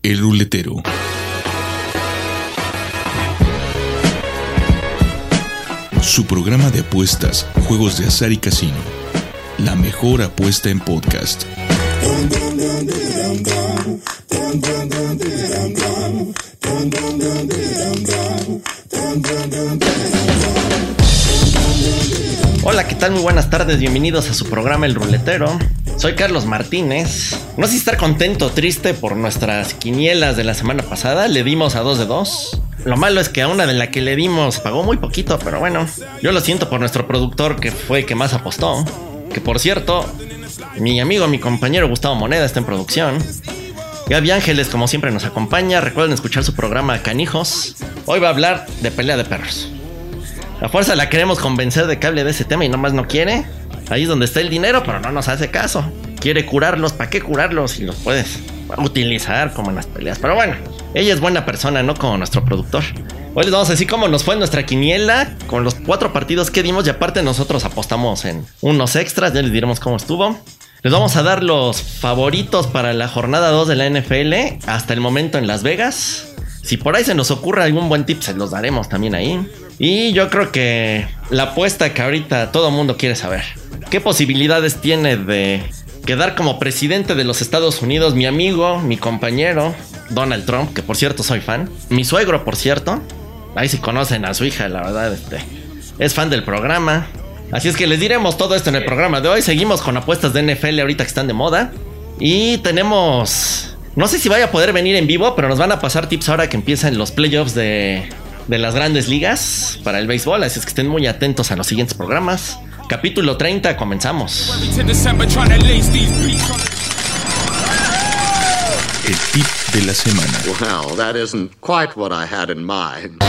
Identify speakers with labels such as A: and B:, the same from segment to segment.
A: El Ruletero. Su programa de apuestas, juegos de azar y casino. La mejor apuesta en podcast.
B: Hola, ¿qué tal? Muy buenas tardes, bienvenidos a su programa El Ruletero. Soy Carlos Martínez. No sé si estar contento o triste por nuestras quinielas de la semana pasada. Le dimos a 2 de 2. Lo malo es que a una de la que le dimos pagó muy poquito, pero bueno, yo lo siento por nuestro productor, que fue el que más apostó. Que por cierto, mi amigo, mi compañero Gustavo Moneda está en producción. Gaby Ángeles, como siempre, nos acompaña. Recuerden escuchar su programa Canijos. Hoy va a hablar de pelea de perros. La fuerza la queremos convencer de que hable de ese tema y nomás no quiere. Ahí es donde está el dinero, pero no nos hace caso. Quiere curarlos, ¿para qué curarlos si los puedes utilizar como en las peleas? Pero bueno, ella es buena persona, no como nuestro productor. Hoy les vamos a decir cómo nos fue nuestra quiniela con los 4 partidos que dimos. Y aparte nosotros apostamos en unos extras, ya les diremos cómo estuvo. Les vamos a dar los favoritos para la jornada 2 de la NFL hasta el momento en Las Vegas. Si por ahí se nos ocurre algún buen tip, se los daremos también ahí. Y yo creo que la apuesta que ahorita todo el mundo quiere saber: ¿qué posibilidades tiene de quedar como presidente de los Estados Unidos mi amigo, mi compañero Donald Trump? Que por cierto soy fan. Mi suegro, por cierto. Ahí sí conocen a su hija, la verdad, es fan del programa. Así es que les diremos todo esto en el programa de hoy. Seguimos con apuestas de NFL ahorita que están de moda. Y tenemos... No sé si vaya a poder venir en vivo, pero nos van a pasar tips ahora que empiezan los playoffs de las grandes ligas para el béisbol. Así es que estén muy atentos a los siguientes programas. Capítulo 30, comenzamos.
A: El tip de la semana.
C: Well, that isn't quite what I had in mind.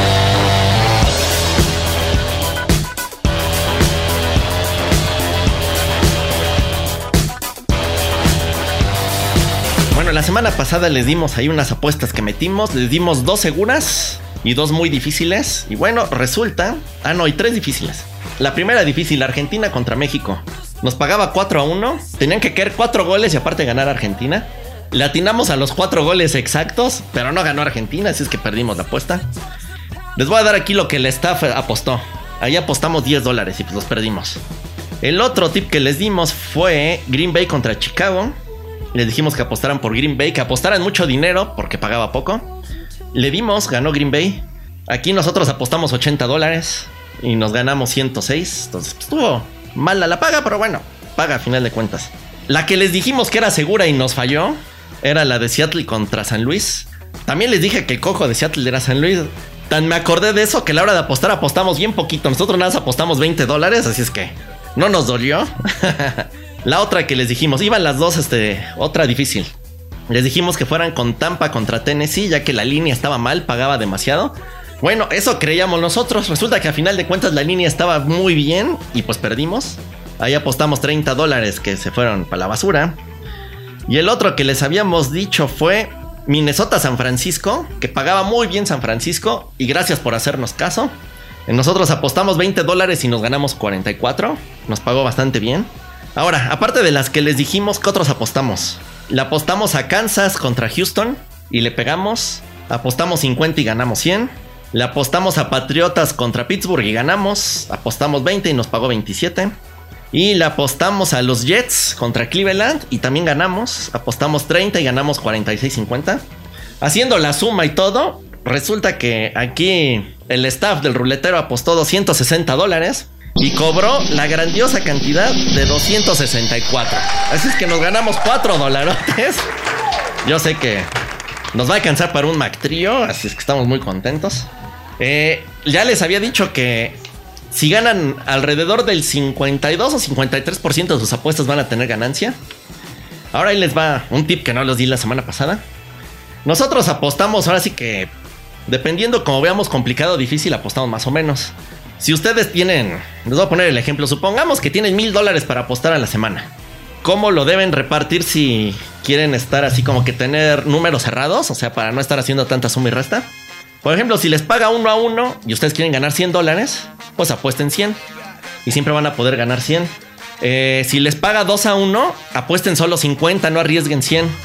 B: Bueno, la semana pasada les dimos ahí unas apuestas que metimos. Les dimos 2 seguras y 2 muy difíciles. Y bueno, resulta... y 3 difíciles. La primera difícil, Argentina contra México. Nos pagaba 4-1. Tenían que caer 4 goles y aparte ganar Argentina. Le atinamos a los 4 goles exactos, pero no ganó Argentina, así es que perdimos la apuesta. Les voy a dar aquí lo que el staff apostó. Ahí apostamos $10 y pues los perdimos. El otro tip que les dimos fue Green Bay contra Chicago. Les dijimos que apostaran por Green Bay, que apostaran mucho dinero porque pagaba poco. Le dimos, ganó Green Bay. Aquí nosotros apostamos $80 y nos ganamos 106. Entonces pues, estuvo mala la paga, pero bueno, paga a final de cuentas. La que les dijimos que era segura y nos falló era la de Seattle contra San Luis. También les dije que el cojo de Seattle era San Luis. Tan me acordé de eso que a la hora de apostar apostamos bien poquito. Nosotros nada más apostamos $20, así es que no nos dolió. La otra que les dijimos, iban las dos, otra difícil. Les dijimos que fueran con Tampa contra Tennessee, ya que la línea estaba mal, pagaba demasiado. Bueno, eso creíamos nosotros. Resulta que a final de cuentas la línea estaba muy bien y pues perdimos. Ahí apostamos $30 que se fueron para la basura. Y el otro que les habíamos dicho fue Minnesota-San Francisco, que pagaba muy bien San Francisco. Y gracias por hacernos caso. Nosotros apostamos $20 y nos ganamos 44. Nos pagó bastante bien. Ahora, aparte de las que les dijimos, ¿qué otros apostamos? Le apostamos a Kansas contra Houston y le pegamos. Apostamos 50 y ganamos 100. Le apostamos a Patriotas contra Pittsburgh y ganamos. Apostamos 20 y nos pagó 27. Y le apostamos a los Jets contra Cleveland y también ganamos. Apostamos 30 y ganamos 46.50. Haciendo la suma y todo, resulta que aquí el staff del ruletero apostó $260 y cobró la grandiosa cantidad de 264. Así es que nos ganamos $4. Yo sé que nos va a alcanzar para un Mac Trio, así es que estamos muy contentos. Ya les había dicho que si ganan alrededor del 52 o 53% de sus apuestas van a tener ganancia. Ahora ahí les va un tip que no les di la semana pasada. Nosotros apostamos, ahora sí que dependiendo como veamos complicado o difícil, apostamos más o menos. Si ustedes tienen, les voy a poner el ejemplo, supongamos que tienen $1,000 para apostar a la semana. ¿Cómo lo deben repartir si quieren estar así como que tener números cerrados? O sea, para no estar haciendo tanta suma y resta. Por ejemplo, si les paga 1 a 1 y ustedes quieren ganar $100, pues apuesten 100 y siempre van a poder ganar 100. Si les paga 2 a 1, apuesten solo 50, no arriesguen 100.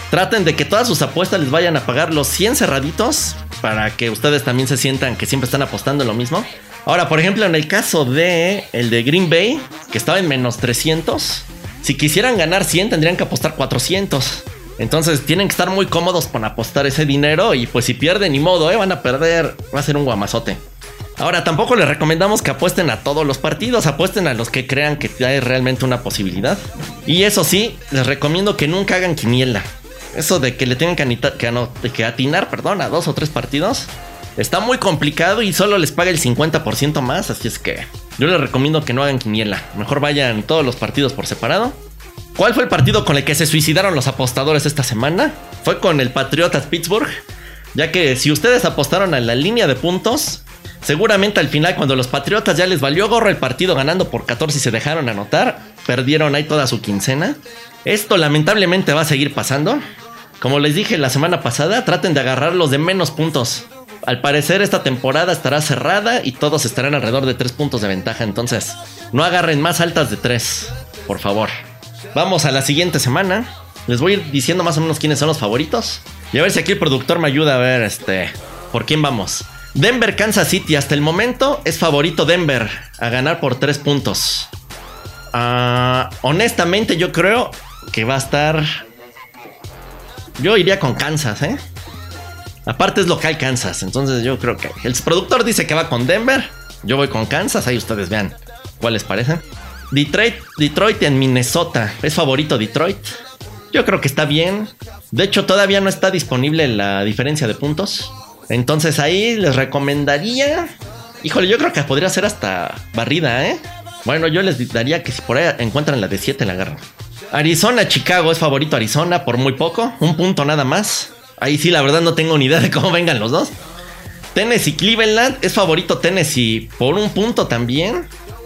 B: Traten de que todas sus apuestas les vayan a pagar los 100 cerraditos para que ustedes también se sientan que siempre están apostando en lo mismo. Ahora, por ejemplo, en el caso de el de Green Bay, que estaba en menos 300, si quisieran ganar 100 tendrían que apostar 400. Entonces tienen que estar muy cómodos con apostar ese dinero y pues si pierden, ni modo, van a perder, va a ser un guamazote. Ahora, tampoco les recomendamos que apuesten a todos los partidos, apuesten a los que crean que hay realmente una posibilidad. Y eso sí, les recomiendo que nunca hagan quiniela. Eso de que le tengan que atinar a 2 o 3 partidos está muy complicado y solo les paga el 50% más, así es que yo les recomiendo que no hagan quiniela. Mejor vayan todos los partidos por separado. ¿Cuál fue el partido con el que se suicidaron los apostadores esta semana? Fue con el Patriotas Pittsburgh, ya que si ustedes apostaron a la línea de puntos, seguramente al final cuando los Patriotas ya les valió gorro el partido ganando por 14 y se dejaron anotar, perdieron ahí toda su quincena. Esto lamentablemente va a seguir pasando. Como les dije la semana pasada, traten de agarrar los de menos puntos. Al parecer esta temporada estará cerrada y todos estarán alrededor de 3 puntos de ventaja, entonces no agarren más altas de 3, por favor. Vamos a la siguiente semana. Les voy a ir diciendo más o menos quiénes son los favoritos. Y a ver si aquí el productor me ayuda a ver por quién vamos. Denver, Kansas City. Hasta el momento es favorito Denver a ganar por 3 puntos. Honestamente yo creo que va a estar... Yo iría con Kansas, Aparte es local Kansas. Entonces yo creo que... El productor dice que va con Denver. Yo voy con Kansas. Ahí ustedes vean cuál les parece. Detroit en Minnesota. Es favorito Detroit. Yo creo que está bien. De hecho todavía no está disponible la diferencia de puntos. Entonces ahí les recomendaría... Híjole, yo creo que podría ser hasta barrida, Bueno, yo les daría que si por ahí encuentran la de 7 la agarran. Arizona, Chicago. Es favorito Arizona por muy poco. 1 punto nada más. Ahí sí la verdad no tengo ni idea de cómo vengan los dos. Tennessee, Cleveland. Es favorito Tennessee por 1 punto también.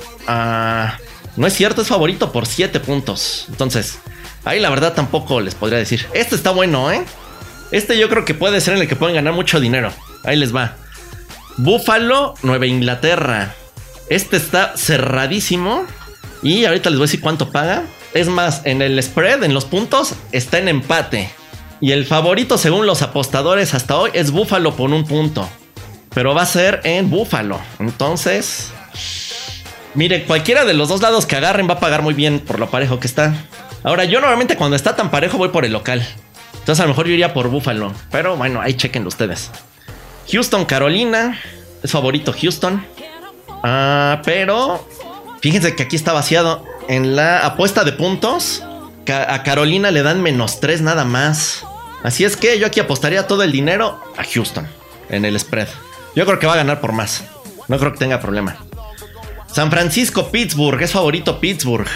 B: No es cierto, es favorito por 7 puntos. Entonces, ahí la verdad tampoco les podría decir. Este está bueno, Este yo creo que puede ser en el que pueden ganar mucho dinero. Ahí les va. Buffalo, Nueva Inglaterra. Este está cerradísimo. Y ahorita les voy a decir cuánto paga. Es más, en el spread, en los puntos, está en empate. Y el favorito según los apostadores hasta hoy es Buffalo por 1 punto. Pero va a ser en Buffalo. Entonces... Mire, cualquiera de los dos lados que agarren va a pagar muy bien por lo parejo que está. Ahora, yo normalmente cuando está tan parejo voy por el local. Entonces a lo mejor yo iría por Buffalo. Pero bueno, ahí chequenlo ustedes. Houston, Carolina. Es favorito Houston. Pero fíjense que aquí está vaciado. En la apuesta de puntos, a Carolina le dan -3 nada más. Así es que yo aquí apostaría todo el dinero a Houston en el spread. Yo creo que va a ganar por más. No creo que tenga problema. San Francisco, Pittsburgh. Es favorito Pittsburgh.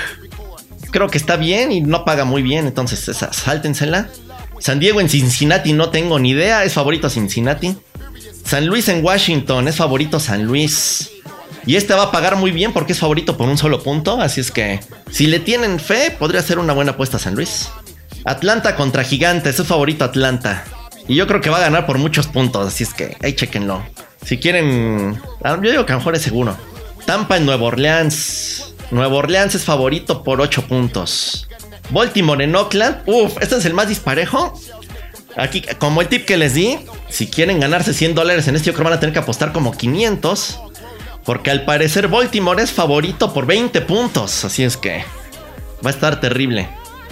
B: Creo que está bien y no paga muy bien. Entonces sáltensela. San Diego en Cincinnati. No tengo ni idea. Es favorito Cincinnati. San Luis en Washington. Es favorito San Luis. Y este va a pagar muy bien porque es favorito por 1 solo punto. Así es que si le tienen fe, podría ser una buena apuesta a San Luis. Atlanta contra Gigantes. Es favorito Atlanta. Y yo creo que va a ganar por muchos puntos. Así es que ahí chequenlo. Si quieren... Yo digo que a lo mejor es seguro. Tampa en Nueva Orleans. Nueva Orleans es favorito por 8 puntos. Baltimore en Oakland. Este es el más disparejo. Aquí, como el tip que les di, si quieren ganarse $100 en este, yo creo que van a tener que apostar como 500. Porque al parecer Baltimore es favorito por 20 puntos. Así es que va a estar terrible.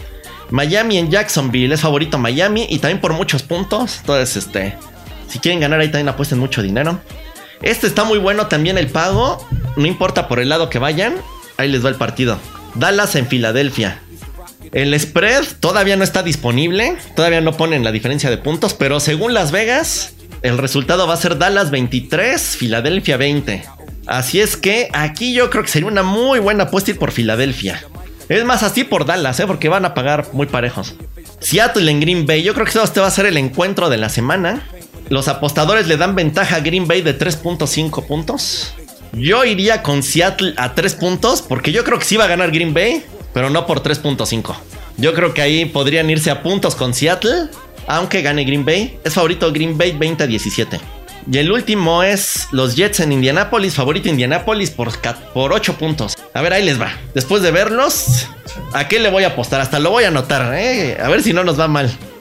B: Miami en Jacksonville. Es favorito Miami y también por muchos puntos. Entonces, si quieren ganar ahí también apuesten mucho dinero. Este está muy bueno también el pago. No importa por el lado que vayan. Ahí les va el partido. Dallas en Filadelfia. El spread todavía no está disponible. Todavía no ponen la diferencia de puntos. Pero según Las Vegas, el resultado va a ser Dallas 23, Filadelfia 20. Así es que aquí yo creo que sería una muy buena apuesta ir por Filadelfia. Es más, así por Dallas, porque van a pagar muy parejos. Seattle en Green Bay. Yo creo que este va a ser el encuentro de la semana. Los apostadores le dan ventaja a Green Bay de 3.5 puntos. Yo iría con Seattle a 3 puntos porque yo creo que sí va a ganar Green Bay, pero no por 3.5. Yo creo que ahí podrían irse a puntos con Seattle, aunque gane Green Bay. Es favorito Green Bay 20-17. Y el último es los Jets en Indianapolis. Favorito Indianapolis por 8 puntos. A ver, ahí les va. Después de verlos, ¿a qué le voy a apostar? Hasta lo voy a anotar, A ver si no nos va mal.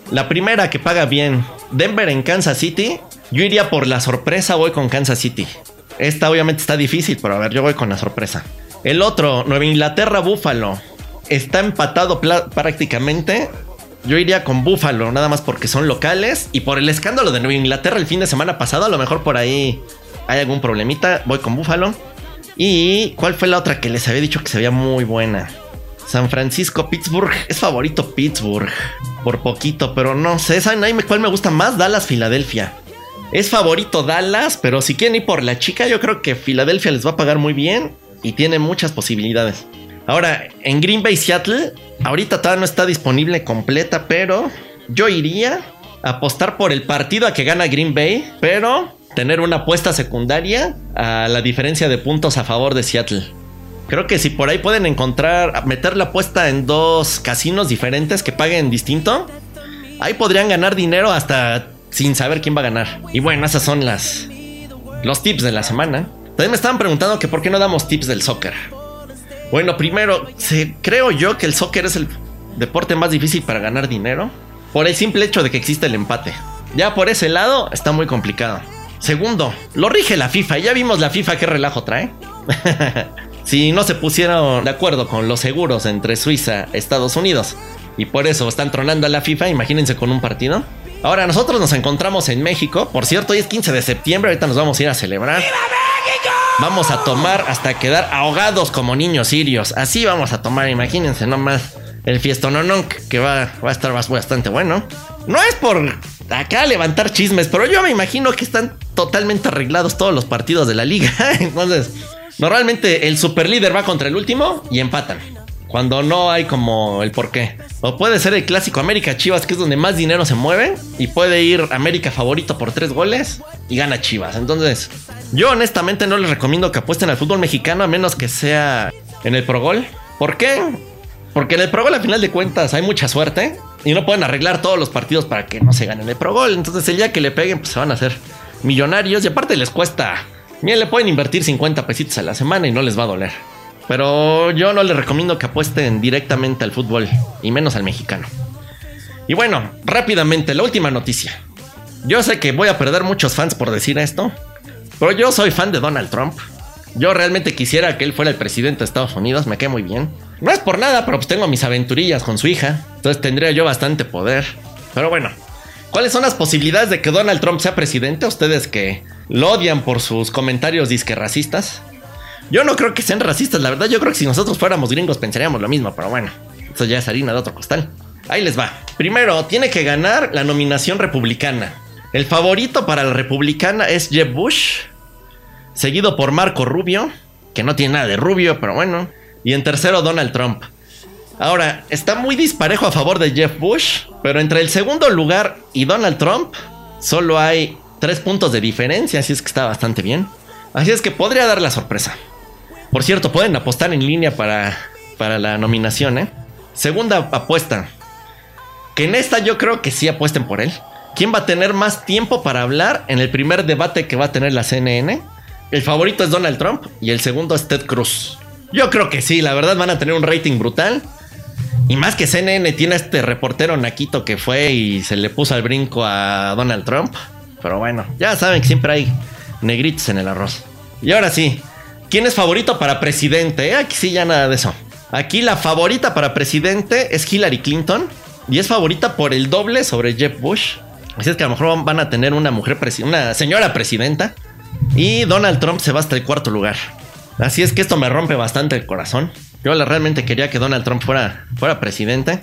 B: La primera que paga bien, Denver en Kansas City. Yo iría por la sorpresa, voy con Kansas City. Esta obviamente está difícil, pero a ver, yo voy con la sorpresa. El otro, Nueva Inglaterra, Buffalo. Está empatado prácticamente. Yo iría con Buffalo, nada más porque son locales. Y por el escándalo de Nueva Inglaterra el fin de semana pasado, a lo mejor por ahí hay algún problemita. Voy con Buffalo. ¿Y cuál fue la otra que les había dicho que se veía muy buena? San Francisco, Pittsburgh. Es favorito Pittsburgh. Por poquito, pero no sé. ¿Saben cuál me gusta más? Dallas, Filadelfia. Es favorito Dallas, pero si quieren ir por la chica, yo creo que Filadelfia les va a pagar muy bien. Y tiene muchas posibilidades. Ahora, en Green Bay, Seattle, ahorita todavía no está disponible completa, pero yo iría a apostar por el partido a que gana Green Bay, pero tener una apuesta secundaria a la diferencia de puntos a favor de Seattle. Creo que si por ahí pueden encontrar, meter la apuesta en 2 casinos diferentes que paguen distinto, ahí podrían ganar dinero hasta sin saber quién va a ganar. Y bueno, esas son los tips de la semana. También me estaban preguntando que por qué no damos tips del soccer. Bueno, primero, creo yo que el soccer es el deporte más difícil para ganar dinero por el simple hecho de que existe el empate. Ya por ese lado está muy complicado. Segundo, lo rige la FIFA. Ya vimos la FIFA qué relajo trae. Si no se pusieron de acuerdo con los seguros entre Suiza y Estados Unidos y por eso están tronando a la FIFA, imagínense con un partido. Ahora nosotros nos encontramos en México. Por cierto, hoy es 15 de septiembre. Ahorita nos vamos a ir a celebrar. ¡Viva México! Vamos a tomar hasta quedar ahogados como niños sirios. Así vamos a tomar, imagínense nomás el fiestononón que va a estar bastante bueno. No es por acá levantar chismes, pero yo me imagino que están totalmente arreglados todos los partidos de la liga. Entonces, normalmente el superlíder va contra el último y empatan. Cuando no hay como el porqué. O puede ser el clásico América Chivas, que es donde más dinero se mueve. Y puede ir América favorito por 3 goles y gana Chivas. Entonces, yo honestamente no les recomiendo que apuesten al fútbol mexicano, a menos que sea en el Pro Gol. ¿Por qué? Porque en el Pro Gol, al final de cuentas, hay mucha suerte. Y no pueden arreglar todos los partidos para que no se ganen el Pro Gol. Entonces, el día que le peguen, pues se van a hacer millonarios. Y aparte les cuesta... Miren, le pueden invertir 50 pesitos a la semana y no les va a doler. Pero yo no les recomiendo que apuesten directamente al fútbol, y menos al mexicano. Y bueno, rápidamente, la última noticia. Yo sé que voy a perder muchos fans por decir esto, pero yo soy fan de Donald Trump. Yo realmente quisiera que él fuera el presidente de Estados Unidos, me cae muy bien. No es por nada, pero pues tengo mis aventurillas con su hija, entonces tendría yo bastante poder. Pero bueno, ¿cuáles son las posibilidades de que Donald Trump sea presidente? Ustedes que lo odian por sus comentarios disque racistas. Yo no creo que sean racistas, la verdad. Yo creo que si nosotros fuéramos gringos pensaríamos lo mismo, pero bueno, eso ya es harina de otro costal. Ahí les va. Primero, tiene que ganar la nominación republicana. El favorito para la republicana es Jeb Bush, seguido por Marco Rubio, que no tiene nada de rubio, pero bueno. Y en tercero, Donald Trump. Ahora, está muy disparejo a favor de Jeb Bush, pero entre el segundo lugar y Donald Trump solo hay 3 puntos de diferencia, así es que está bastante bien. Así es que podría dar la sorpresa. Por cierto, pueden apostar en línea para la nominación, ¿eh? Segunda apuesta. Que en esta yo creo que sí apuesten por él. ¿Quién va a tener más tiempo para hablar en el primer debate que va a tener la CNN? El favorito es Donald Trump y el segundo es Ted Cruz. Yo creo que sí, la verdad van a tener un rating brutal. Y más que CNN tiene a este reportero naquito que fue y se le puso al brinco a Donald Trump. Pero bueno, ya saben que siempre hay negritos en el arroz. Y ahora sí, ¿quién es favorito para presidente? Aquí sí, ya nada de eso. Aquí la favorita para presidente es Hillary Clinton y es favorita por el doble sobre Jeb Bush. Así es que a lo mejor van a tener una señora presidenta. Y Donald Trump se va hasta el 4º lugar. Así es que esto me rompe bastante el corazón. Yo realmente quería que Donald Trump fuera presidente.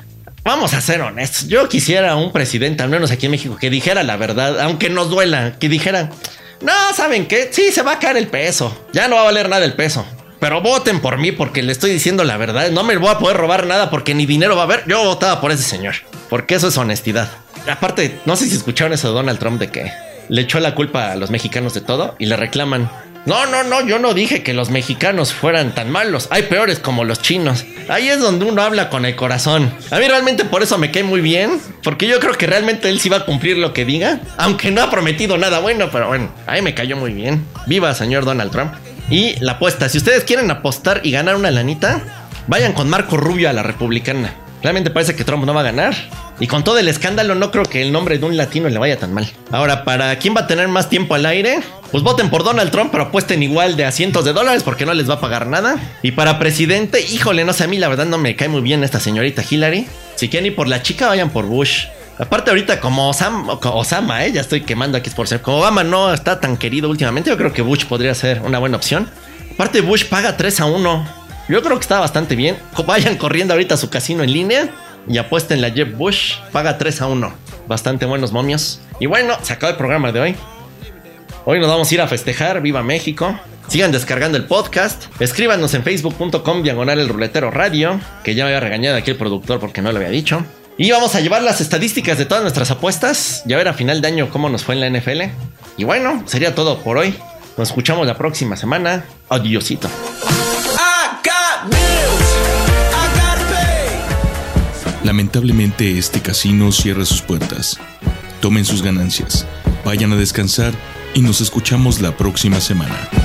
B: Vamos a ser honestos. Yo quisiera un presidente, al menos aquí en México, que dijera la verdad, aunque nos duela, que dijera... No, ¿saben qué? Sí, se va a caer el peso. Ya no va a valer nada el peso. Pero voten por mí porque le estoy diciendo la verdad. No me voy a poder robar nada porque ni dinero va a haber. Yo votaba por ese señor. Porque eso es honestidad. Aparte, no sé si escucharon eso de Donald Trump de que le echó la culpa a los mexicanos de todo y le reclaman. No, yo no dije que los mexicanos fueran tan malos. Hay peores como los chinos. Ahí es donde uno habla con el corazón. A mí realmente por eso me cae muy bien. Porque yo creo que realmente él sí va a cumplir lo que diga. Aunque no ha prometido nada bueno, pero bueno, ahí me cayó muy bien. Viva señor Donald Trump. Y la apuesta, si ustedes quieren apostar y ganar una lanita, vayan con Marco Rubio a la republicana. Realmente parece que Trump no va a ganar. Y con todo el escándalo, no creo que el nombre de un latino le vaya tan mal. Ahora, ¿para quién va a tener más tiempo al aire? Pues voten por Donald Trump, pero apuesten igual de a cientos de dólares porque no les va a pagar nada. Y para presidente, híjole, no sé, a mí la verdad no me cae muy bien esta señorita Hillary. Si quieren ir por la chica, vayan por Bush. Aparte ahorita como Osama, ya estoy quemando aquí por ser. Como Obama no está tan querido últimamente, yo creo que Bush podría ser una buena opción. Aparte Bush paga 3-1. Yo creo que está bastante bien. Vayan corriendo ahorita a su casino en línea y apuesten la Jeb Bush. Paga 3-1. Bastante buenos momios. Y bueno, se acabó el programa de hoy. Hoy nos vamos a ir a festejar. ¡Viva México! Sigan descargando el podcast. Escríbanos en facebook.com/el ruletero radio, que ya me había regañado aquí el productor porque no lo había dicho. Y vamos a llevar las estadísticas de todas nuestras apuestas. Ya ver a final de año cómo nos fue en la NFL. Y bueno, sería todo por hoy. Nos escuchamos la próxima semana. Adiosito.
A: Lamentablemente este casino cierra sus puertas. Tomen sus ganancias, vayan a descansar y nos escuchamos la próxima semana.